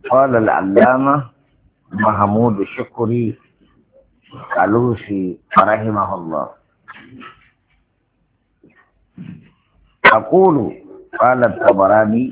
قال العلامة محمود الشكري علوسي رحمه الله. أقول قال الطبراني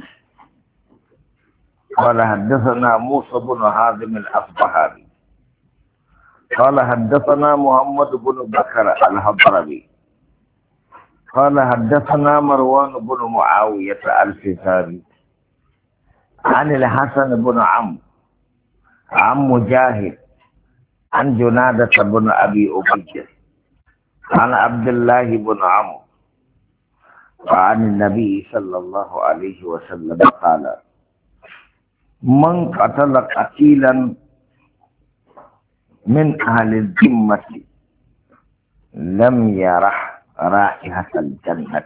قال حدثنا موسى بن حازم الأصبهاني قال حدثنا محمد بن بكر الحضرمي قال حدثنا مروان بن معاوية الفزاري عن الحسن بن عمرو عن مجاهد عن جنادة بن أبي أبي عن عبد الله بن عمرو وعن النبي صلى الله عليه وسلم قال: من قتل قتيلا من أهل الذمة لم يرح رائحة الجنة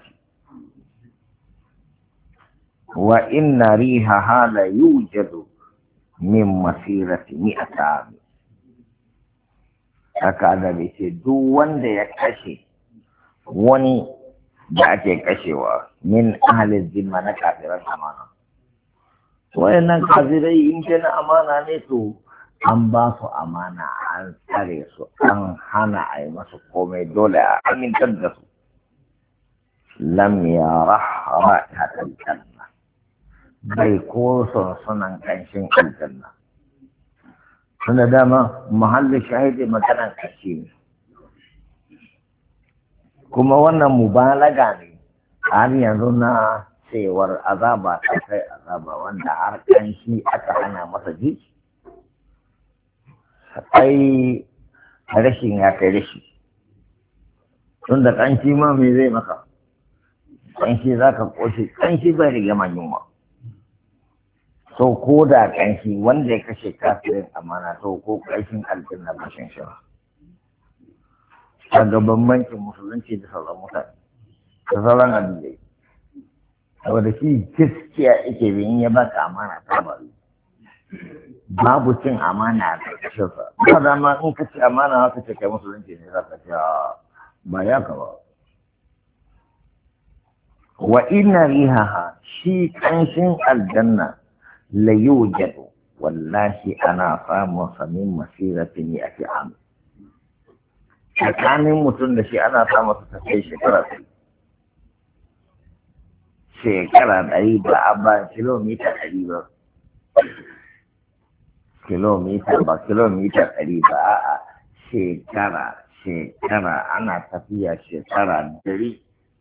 وإن ريحها ليوجد من مسيرة 100 عام. haka bai ce duk wanda ya kashe wani da ake kashewa min ahalin zimma na kafiran amana. Wayannan kafirai in ke na amana ne to an ba su amana, an tsare su, an hana a yi masu komai, dole a amintar da su. Lam yara ra'ihatal janna, bai ko sunan kanshin aljanna. Tunda dama mahallin shahidi maganan kashi ne, kuma wannan mubalaga ne har yanzu na cewar azaba ta kai azaba, wanda har kanshi aka hana masa ji. Ai rashin ya kai rashi, tunda kanshi ma me zai maka? Kanshi za ka ƙoshe, kanshi bai rage man yunwa. So ko da ƙanshi wanda ya kashe kafirin amana, to ko ƙarshen aljanna ba shan shi ba. Daga bambancin musulunci da sauran mutane da sauran addinai, saboda shi gaskiya yake bin ya baka amana ta bari, babu cin amana a ƙarƙashin sa. Ba dama in ka ci amana haka ce kai musulunci ne, za ka ce ba ya ka ba. Wa inna rihaha, shi ƙanshin aljanna la yujadu, wallahi ana samun samin masiratin ya fi amu. Tsakanin mutum da shi ana samun su ta kai shekara 100 ba a ba kilomita 100 ba. Kilomita 100 ba a shekara ana tafiya shekara 100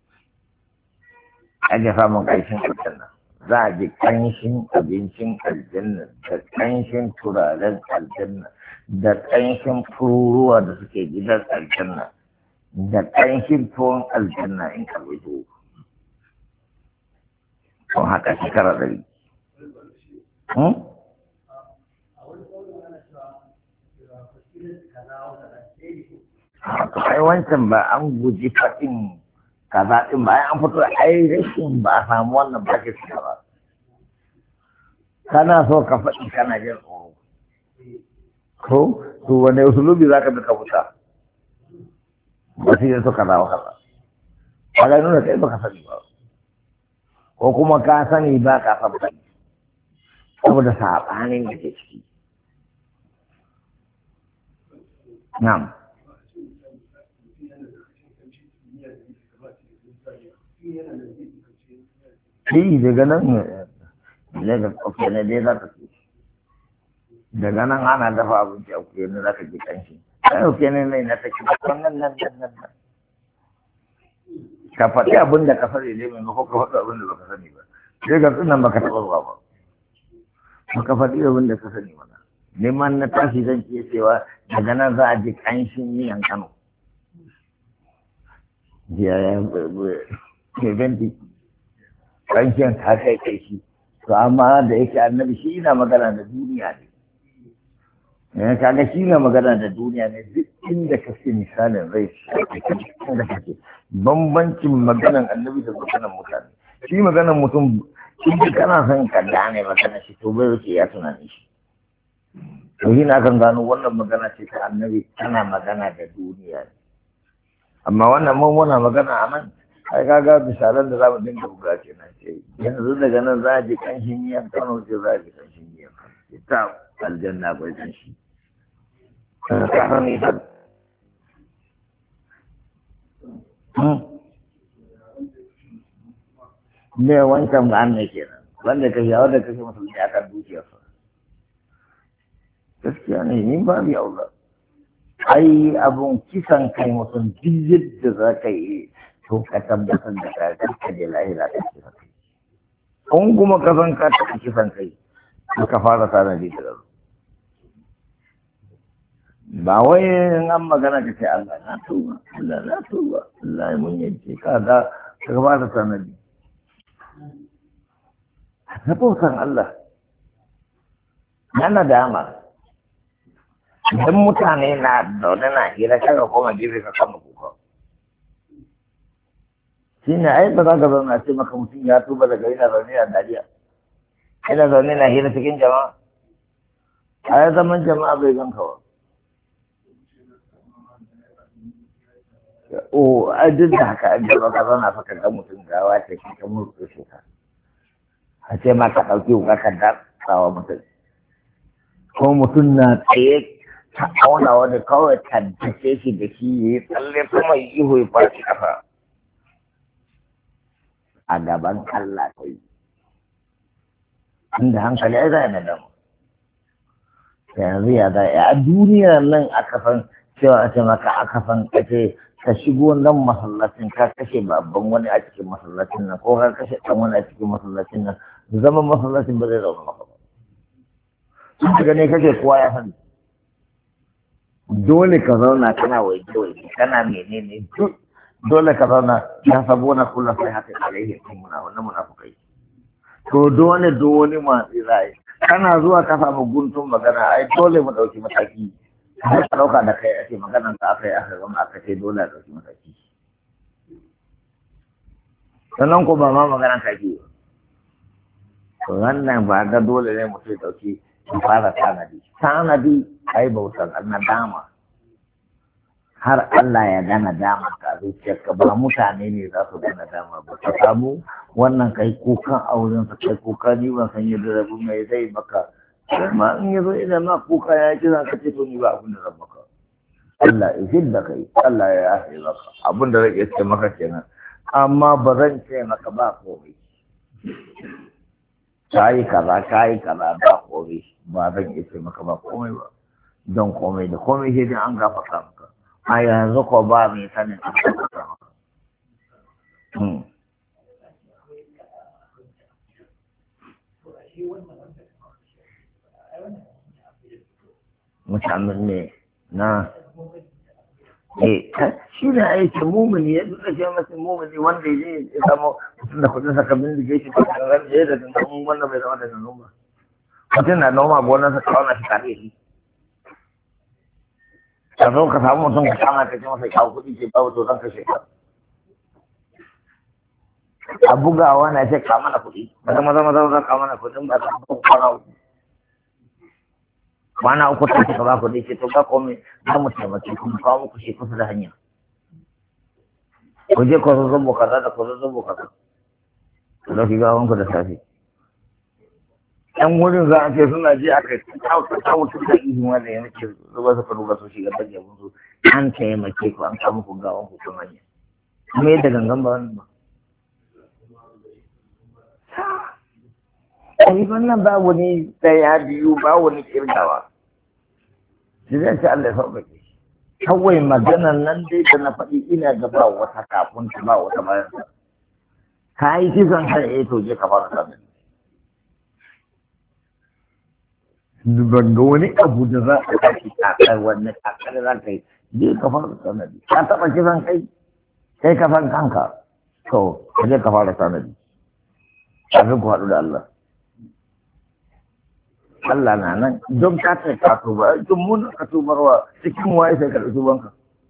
ake samun ƙarshen aljanna. Za a ji ƙanshin abincin aljanna da ƙanshin turaren aljanna da ƙanshin fururuwa da suke gidan aljanna da ƙanshin tuwon aljanna in ka wuce. Kun haka shekara 100. Ai wancan ba an guji faɗin kaza ɗin ba, an fito ai rashin ba a samu wannan ba ke suka ba. Kana so ka faɗi kana jin tsoro ko to wane usulubi za ka bi ka fita ba su yi suka zawo kaza, a ga nuna kai ba ka sani ba, ko kuma ka sani ba ka san faɗi saboda saɓanin da ke ciki. Na'am. Shi daga nan daga ƙofe na dai za ka ce, daga nan ana dafa abinci a ƙofe na za ka ji ƙanshi. Sai ƙofe ne mai na take nan. Ka faɗi abin da ka sani dai maimako ka faɗi abin da ba ka sani ba. Sai ga sunan ba ka taɓa zuwa ba. Ba ka faɗi abin da ka sani ba. Neman na tashi zan ce cewa daga nan za a ji ƙanshin miyan Kano. Mai benti ƙanshin ta kai shi, to amma da yake annabi shi yana magana da duniya ne, kaga shi yana magana da duniya ne, duk inda ka ce misalin rai da kake bambancin maganan annabi da maganan mutane. Shi maganan mutum in kana son ka gane magana shi to bai wuce ya tunani shi, to shi na kan gano wannan magana ce ta annabi, tana magana da duniya ne. Amma wannan mun muna magana a nan, ai kaga misalan da za mu dinga buga kenan ce yanzu daga nan za a ji ƙanshin miyan Kano, ce za a ji ƙanshin miyan Kano. ta aljanna bai san shi ka ne ta ne wancan ba ne kenan wanda ka yawo da kake mutum ya kan dukiyarsa gaskiya ne ni ba bi aula ai abun kisan kai mutum duk yadda za ka yi to ka tabbatar da ka je lahira ta kisan kai kun kuma ka san ka ta kisan kai ka fara sanadi da rabu ba wai an magana ka ce Allah na tuba Allah na tuba Allah ya mun yanke ka da ka fara sanadi na bautan Allah yana dama idan mutane na zaune na hira kaga koma gefe ka kama kuka shi ne ai ba za ka zauna ce maka mutum ya tuba daga yana zaune a dariya yana zaune na hira cikin jama'a a ya zaman jama'a bai gan kawa o a duk da haka an jama ka zauna fa ka ga mutum gawa ce shi ka murƙe shi ka a ce ma ka ɗauki wuka ka datsawa mutum ko mutum na tsaye ta auna wani kawai ta dace shi da shi ya yi tsalle kuma ihu ya fashi kafa a gaban Allah ta yi inda hankali ai za a nadama yanzu ya za a duniya nan a kafan cewa a ce maka a kafan kace ka shigo nan masallacin ka kashe babban wani a cikin masallacin nan ko ka kashe ɗan wani a cikin masallacin nan zaman masallacin ba zai zauna maka ba sun shiga ne kake kowa ya sani dole ka zauna kana waje kana menene dole ka zauna ya sabo na kula sai haka alaihi muna wannan munafukai to dole ma tsirai kana zuwa ka samu guntun magana ai dole mu dauki mataki har ka dauka da kai ake maganar ta aka gama aka ce dole a dauki mataki sannan ko ba ma maganar kake to wannan ba ga dole ne mu sai dauki mu fara tanadi ai bautan Allah dama har Allah ya gana dama ka zuciyarka ba mutane ne za su gana dama ba ka samu wannan kai kukan auren sa kai kuka ni ban san yadda rabu mai zai maka amma in yazo idan ma kuka ya ji za ka ce to ni ba abin da zan maka Allah ya hidda kai Allah ya yafe maka abin da zai ce maka kenan amma ba zan ce maka ba komai kayi kaza ba komai ba zan iya ce maka ba komai ba don komai da komai sai dai an gafarta maka a yanzu ko ba mai sanin an gafarta maka mutanen ne na shi ne aiki mumuni ya duka ce masu mumuni wanda ya samu mutum da kudin saka bindige shi da gangan da ya da gangan wanda bai zama da gangan ba mutum na noma gonarsa kawo na shi kare shi ka zo ka samu mutum ka kama ka ce masa kawo kuɗi ce babu to zan kashe ka a bugawa na ce kama na kuɗi maza zan kama na kuɗin ba ta kwana uku ta ka ba kuɗi ce to ba komai za mu taimake kuma kawo muku shi kusa da hanya ku je ku zazzubo kaza da ku zazzubo kaza ku ɗauki gawanku da safe yan wurin za a ce suna je aka ta mutum da ihin wanda ya nake zuba su faru su shiga baje musu an taimake ku an samu ku gawan ku kuma hanya kuma yadda gangan ba wannan ba ai wannan ba wani ɗaya biyu ba wani kirgawa da zai ce Allah ya sauƙaƙe kawai maganan nan dai da na faɗi ina ga ba wata kafin ta ba wata bayan ta ka yi kisan kai to je ka fara sanin ban ga wani abu da za a tashi kakar wannan kakar za ka yi je ka fara sanadi ka taɓa kisan kai ka san kanka to ka je ka fara sanadi kafin ku haɗu da Allah Allah na nan don ka ce ka tuba don mun ka tubarwa cikin waye sai ka ɗauki tubanka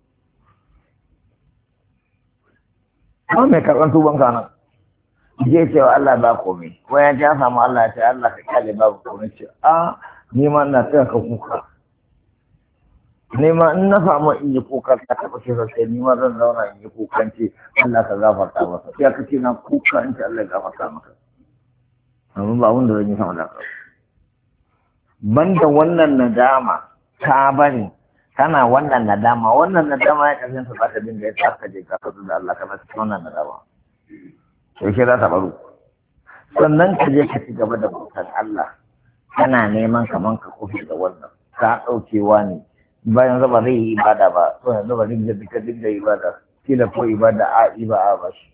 ba mai karɓar tubanka nan je cewa Allah ba komai ko ya ja samu Allah ya ce Allah ka kyale babu komai ce a ni ma ina tsaya ka kuka ni ma in na samu in yi kuka ka taɓa ce sai ni ma zan zauna in yi kukan ce Allah ka gafarta masa ya kace na kuka in ce Allah ya gafarta maka amma ba wanda zan yi sama da ka banda wannan nadama ta bari kana wannan nadama ya kasance ba ka dinga ya tsaka je ka fadu da Allah kana cikin wannan nadama sai ke za ta baro sannan ka je ka ci gaba da bautar Allah kana neman kaman ka kofi da wannan ka daukewa ne bayan zaba zai yi ibada ba to yanzu ba dinga ibada kila ko ibada a ba shi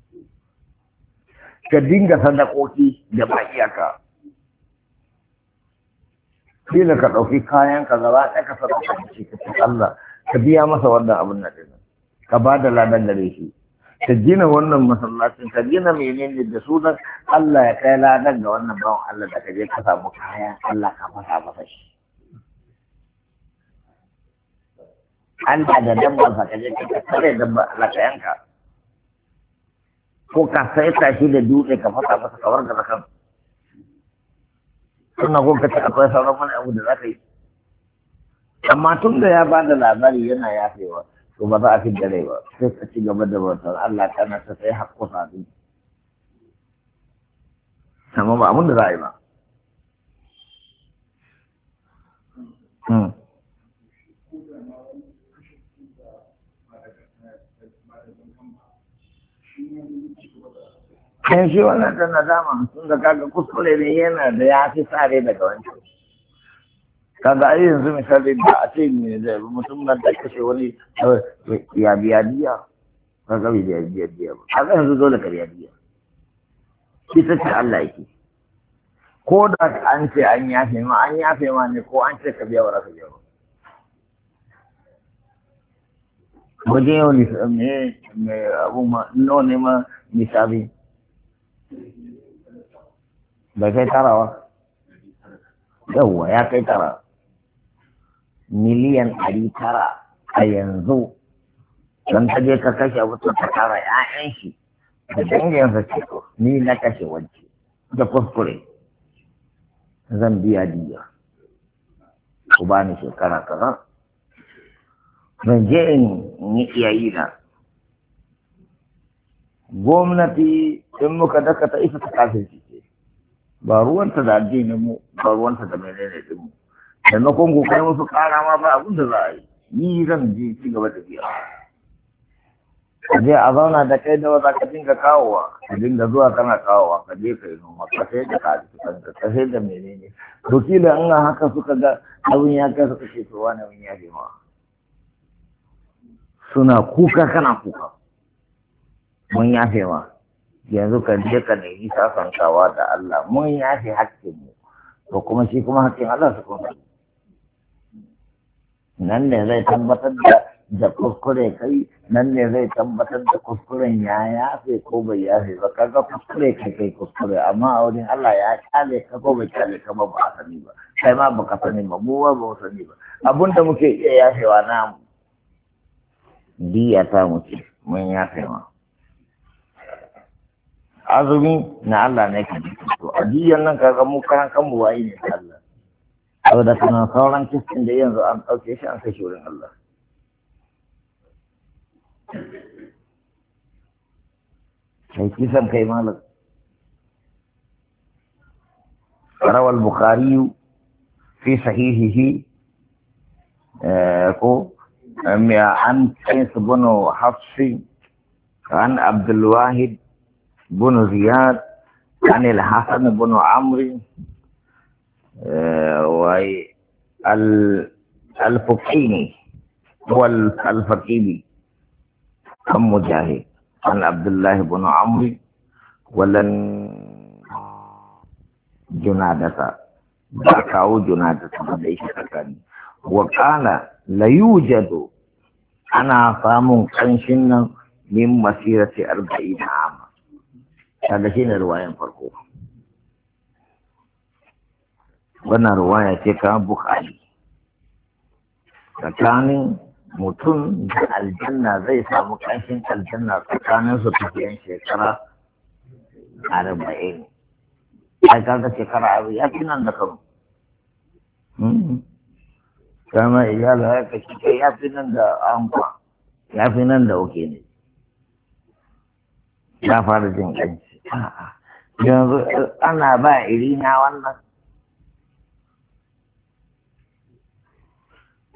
ka dinga sadakoki da ba iyaka kila ka ɗauki kayan ka gaba ɗaya ka sadaka da shi ka ci Allah ka biya masa wannan abin nan din ka ba da ladan gare shi ka gina wannan masallacin ka gina menene da sunan Allah ya kai ladan ga wannan bawan Allah da ka je ka samu kayan Allah ka fasa masa shi Allah da dabban ka je ka tare dabba Allah ka yanka ko ka saita shi da dutse ka fasa masa kawar da kan suna ko kace akwai sauran wani abu da za ka yi amma tun da ya bada labari yana yafewa to ba za a fi dare ba sai ka ci gaba da bautar Allah kana ta sai haƙƙo sadu amma ba abin da za a yi ba kan shi wannan da nadama tun da kaga kuskure ne yana da ya fi tsare daga wancan kaga ai yanzu misali da a ce ne da mutum nan da kashe wani ya biya diya kaga bai biya diya ba kaga yanzu dole ka biya diya shi ta ce Allah yake ko da an ce an yafe ma ne ko an ce ka biya wa raka biya ba wajen yau ne abu ma nawa ne ma misali bai kai tarawa yawwa ya kai tara miliyan 900 a yanzu don ta je ka kashe mutum ta tara 'ya'yan shi da danginsa ce ni na kashe wance da kuskure zan biya diya ku ba ni shekara kaza zan je in yi iyayi na gwamnati in muka dakata ita ta kafin ce ba ruwanta da addinin mu ba ruwanta da menene din mu maimakon ku kai musu kara ma ba abin da za a yi ni zan je ci gaba da biya je a zauna da kai da wata ka dinga kawowa ka dinga zuwa kana kawowa ka je ka yi noma ka sai da kaji ka sai da menene to kila in haka suka ga abin ya kai suka ce to wani abin ya je ma suna kuka kana kuka mun yafe ma yanzu ka je ka nemi sasantawa da Allah mun yafe haƙƙinmu to kuma shi kuma haƙƙin Allah su kuma nan ne zai tabbatar da kuskure kai nan ne zai tabbatar da kuskuren ya yafe ko bai yafe ba kaga kuskure kai kuskure amma a wurin Allah ya kyale ka ko bai kyale ka ba a sani ba kai ma baka sani ba mu ba sani ba abinda muke iya yafewa na diya ta muke mun yafe ma azumi na Allah ne ka ji to ajiyan nan kaga mu karan kanmu wayi ne Allah saboda kana sauran kistin da yanzu an dauke shi an kai shi wurin Allah kai kisan kai malam روى البخاري في صحيحه عن قيس بن حفص عن عبد الواحد بن زياد عن الحسن بن عمرو والفقيني هو الفقيني عن مجاهد عن عبد الله بن عمرو ولن جنادة ذاكاو جنادة ليس كان وقال لا يوجد أنا فام كنشن من مسيرة 40 عاما هذا شيء رواية فرقه وانا رواية كان بخاري tsakanin mutum da aljanna zai samu ƙanshin aljanna tsakanin su tafiyan shekara 40 ai kaga shekara abu ya fi nan da kanu kama iyala ya kashi kai ya fi nan da amfa ya fi nan da oke ne ya fara jin ƙanshi yanzu ana ba iri na wannan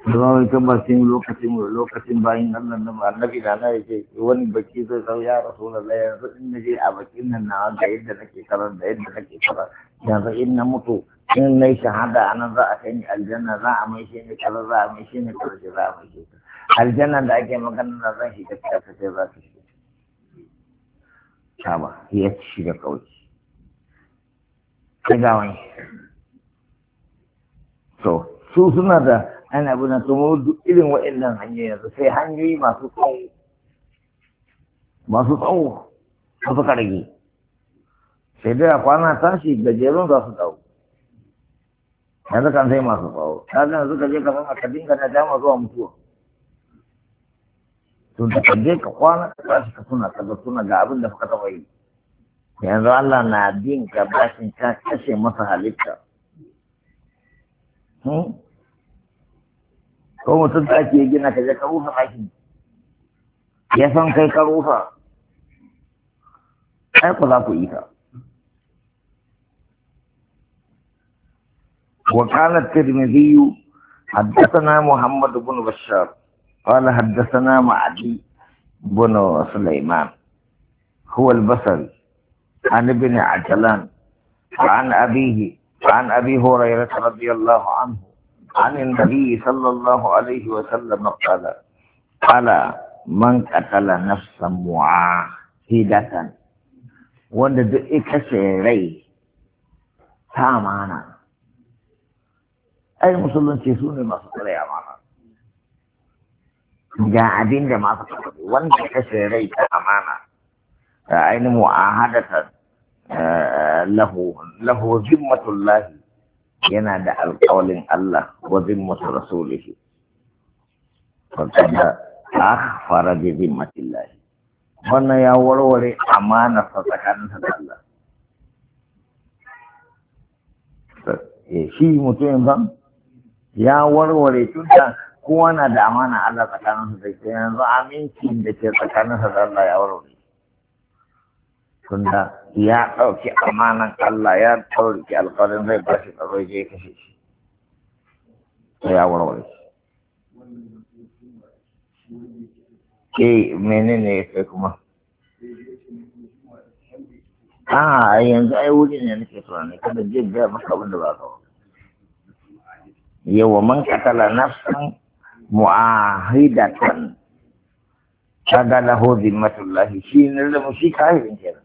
Zama wai kan bakin lokacin bayan Allah na annabi na na yake wani baki zai zau ya Rasulullah yanzu in naje a bakin nan na ga yadda nake karar da yadda nake karar yanzu in na mutu in nayi shahada anan za a kai ni aljanna za a mai shi ne karar za a mai shi ne karar za a mai shi aljanna da ake magana na zan shiga ta sai za ta shiga kama ya shiga kawai sai ga wani to su suna da ana abu na tumo duk irin waɗannan hanyoyi yanzu sai hanyoyi masu tsawo masu karage sai dai a kwana tashi gajerun za su tsawo yanzu kan sai masu tsawo ta zan yanzu ka je ka zama ka dinga na dama zuwa mutuwa to da ka je ka kwana ka tashi ka tuna ga abin da ka taɓa yi yanzu Allah na bin ka bashin ka kashe masa halitta ko mutum da ake gina ka je ka rufa ɗaki ya san kai ka rufa ai ku za ku yi ta وقال الترمذي حدثنا محمد بن بشار قال حدثنا معدي بن سليمان هو البصري عن ابن عجلان عن أبي هريرة رضي الله عنه عن النبي صلى الله عليه وسلم قال من قتل نفسا معاهدة wanda duk kashe rai ta amana ai musulunci su ne masu tsare amana ga abin da masu tsare wanda kashe rai ta amana ainihin mu'ahadatan lahu zimmatullahi yana da alƙawalin Allah wa zimmatu rasulihi fakada akhfara bi zimmatillahi wannan ya warware amana sa tsakaninsa da Allah shi mutumin ban ya warware tunda kowa na da amana Allah tsakaninsa da ke yanzu aminci da ke tsakaninsa da Allah ya warware tunda ya ɗauki amanan Allah ya ɗauki alƙawarin zai ba shi tsaro je kashe shi ya warware menene ya kai kuma yanzu ai wuri ne nake so ne kada je ga maka abin da ba ka yawa man katala nafsan mu'ahidatan kaga lahu zimmatullahi shi ne da mu shi kafirin kenan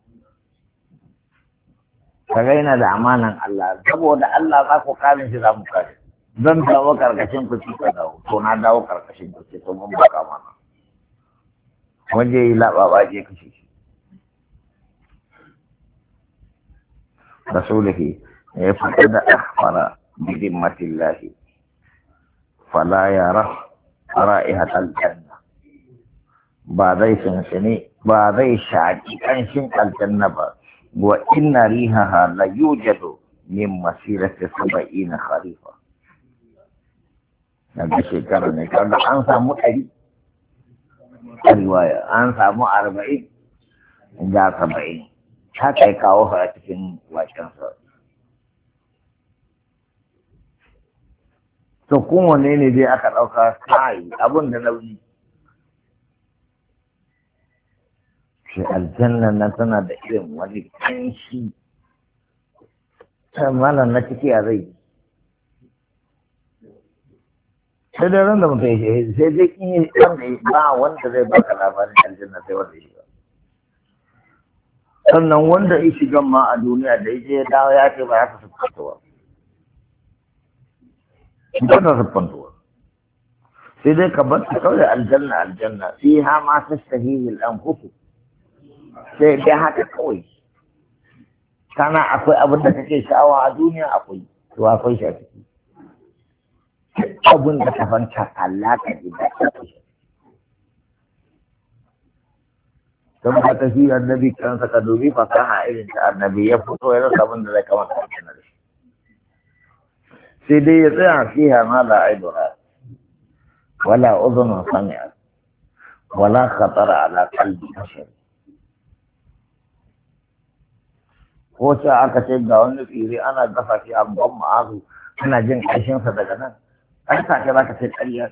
kaga yana da amanan Allah saboda Allah za ku kare shi za mu kare zan dawo karkashin ku ci ka dawo to na dawo karkashin ku ce to mun baka mana wanda yi laɓaɓa je kashe shi rasulihi ya fita da akhbara bi zimmatillahi fala yara ra'ihatal janna ba zai sansani ba zai shaƙi ƙanshin aljanna ba wa inna rihaha la yujadu min masirati 70 kharifa daga shekara ne kaga an samu 100 riwaya an samu 40 da 70 haka ya kawo a cikin wakensa to kowane ne dai aka ɗauka kai abin da nauyi shi aljanna nan tana da irin wani kanshi ta malam na ciki a zai sai dai ran da mutum ya shi sai dai in yi wanda ba wanda zai baka labarin aljanna sai wanda ya shiga sannan wanda ya shiga ma a duniya da ya je ya dawo ya ce ba ya ka siffantuwa ba ta siffantuwa sai dai ka bar kawai aljanna fi ha ma ta sahihil an kuku sai dai haka kawai kana akwai abin da kake sha'awa a duniya akwai to akwai shi a ciki abin da ka fanta Allah ka ji da shi don ba ta shi annabi kansa ka dubi fasaha irin ta annabi ya fito ya rasa abin da zai kamata a cikin shi sai dai ya tsaya fiha ma la aidura wala udhun sami'a wala khatara ala qalbi bashar ko ta aka ce ga wani tsiri ana gasa shi a ban ma'azu ana jin ƙarshensa daga nan an sa ka zaka sai ƙarya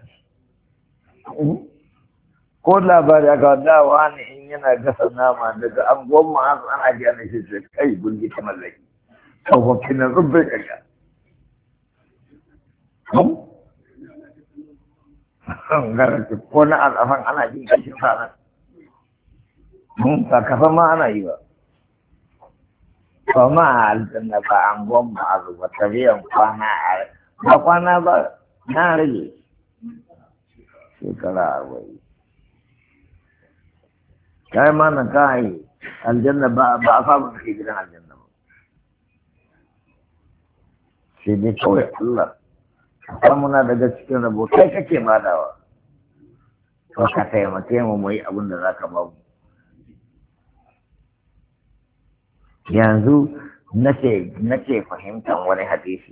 ko labari aka dawa ne in yana gasa nama daga anguwan ma'azu ana biya na shi sai kai gulgi ta mallaki tsofaffin na zubbai ƙarya ko na al'afan ana jin ƙarshen sa ba kafa ma ana yi ba ba ma a aljanna ba an gwamma a zuba tafiyan kwana a ba kwana ba na rage shekara 40 kai ma na kai aljanna ba a samu ke gidan aljanna ba sai dai kawai Allah ka muna daga cikin rabo kai kake badawa to ka taimake mu yi abin da za ka ba mu yanzu nake fahimtar wani hadisi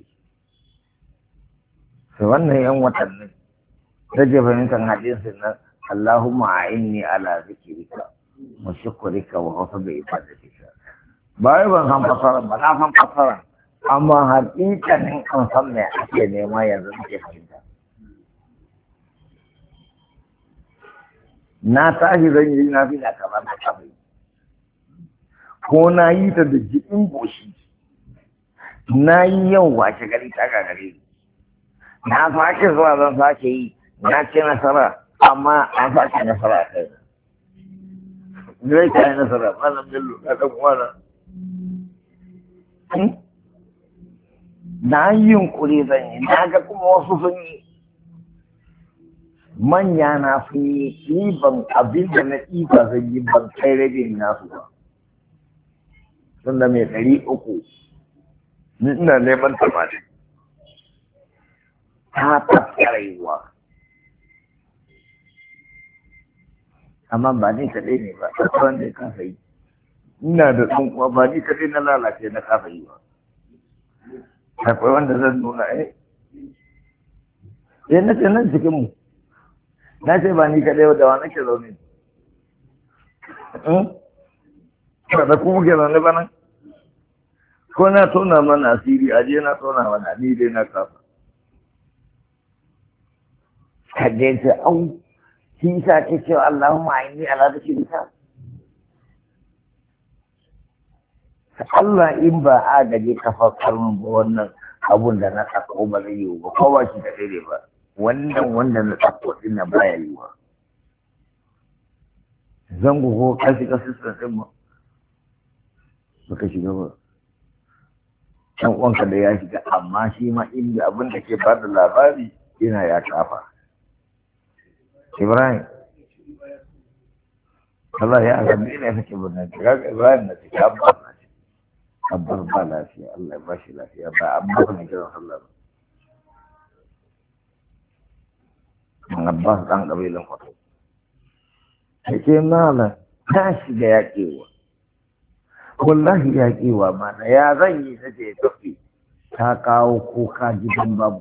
su wannan yan watanni nake fahimtar hadisin nan Allahumma a'inni ala zikrika wa shukrika wa husni ibadatika ba ban san fasara ba na san fasara amma hakikanin an san me ake nema yanzu nake fahimta na tashi zan yi na fi na kamar na kafin ko na yi ta da jikin goshi na yi yau washe gari ta gagare na sake zuwa zan sake yi na ce nasara amma an sake nasara a kai zai ka yi nasara malam bello na ɗan kwana na yi yunkuri zan yi na ga kuma wasu sun yi manya na sun yi ɗiban abin da na ɗiba zan yi ban kai rabin nasu ba tunda mai 300 ni ina neman 80 ta tattarewa amma ba ni kaɗai ne ba tsakon da ya kafa yi ina da ɗan uwa ba ni kaɗai na lalace na kafa yi ba akwai wanda zan nuna na ce nan cikinmu na ce ba ni kaɗai da wa nake zaune da kuma ke zaune ba nan ko na tona mana asiri aje na tona mana ni dai na kafa kadai ta au shi sa ke cewa Allahumma inni ala dhikrika Allah in ba a gaje kafafar mun ba wannan abun da na tsako ba zai yi ba ko ba shi da daidai ba wannan wanda na tsako din na baya yi ba zango ko kashi din ba baka shiga ba can uwanka da ya shiga amma shi ma inda abin da ke ba da labari yana ya kafa Ibrahim Allah ya alamu ina sake birnin ga Ibrahim na ciki abbas na ciki abbas ba lafiya Allah ya ba shi lafiya ba abbas ne kiran sallah ba abbas dan kabilan kwato ake malam ta shiga yaƙewa wallahi yaƙewa mana ya zan yi ta ce tafi ta kawo kuka gidan babu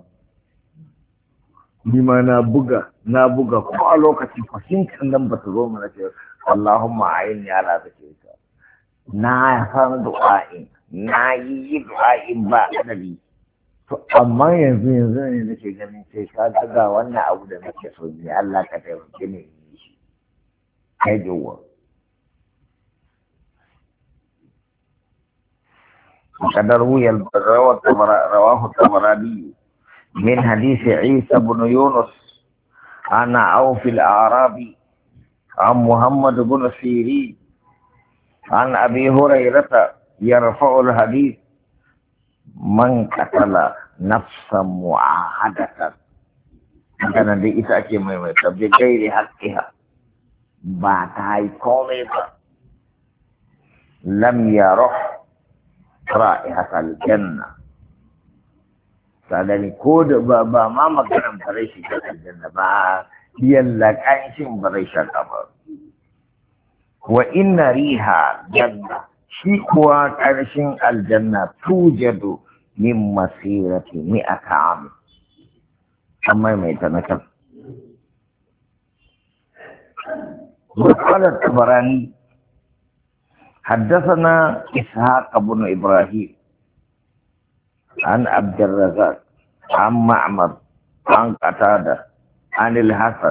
ni ma na buga ko a lokacin fahimtar nan ba ta zo mana ce Allahumma a'inni ala zikrika na san du'a'in na yi du'a'in ba adadi to amma yanzu ne nake ganin sai ka ga wannan abu da nake so ne Allah ka taimake ni yi shi kai jawo وقد رواه الطبراني من حديث عيسى بن يونس عن عوف الأعرابي عن محمد بن سيرين عن أبي هريرة يرفع الحديث من قتل نفسا معاهدة كان دي إساكي ميمة بغير حقها باتاي كوميبا لم يروح رائحة الجنة sadani ko da ba ma maganan bare shi ga aljanna ba yalla kanshin bare shaka ba wa inna riha janna shi kuwa karshen aljanna tujadu min masirati mi'ata am amma mai tanakan وقال الطبراني حدثنا إسحاق بن إبراهيم عن عبد الرزاق عن معمر عن قتادة عن الحسن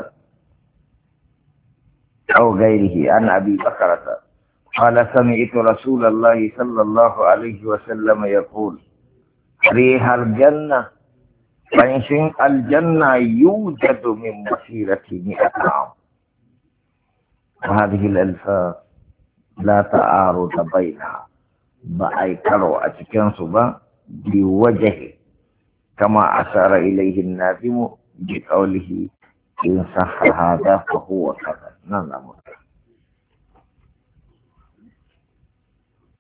أو غيره عن أبي بكرة قال سمعت رسول الله صلى الله عليه وسلم يقول ريح الجنة فإن الجنة يوجد من مسيرة 100 عام. وهذه الألفاظ لا تعارض بينها بأيكرو أتكن صبا بوجه كما أشار إليه الناظم بقوله إن صح هذا فهو كذا. نعم.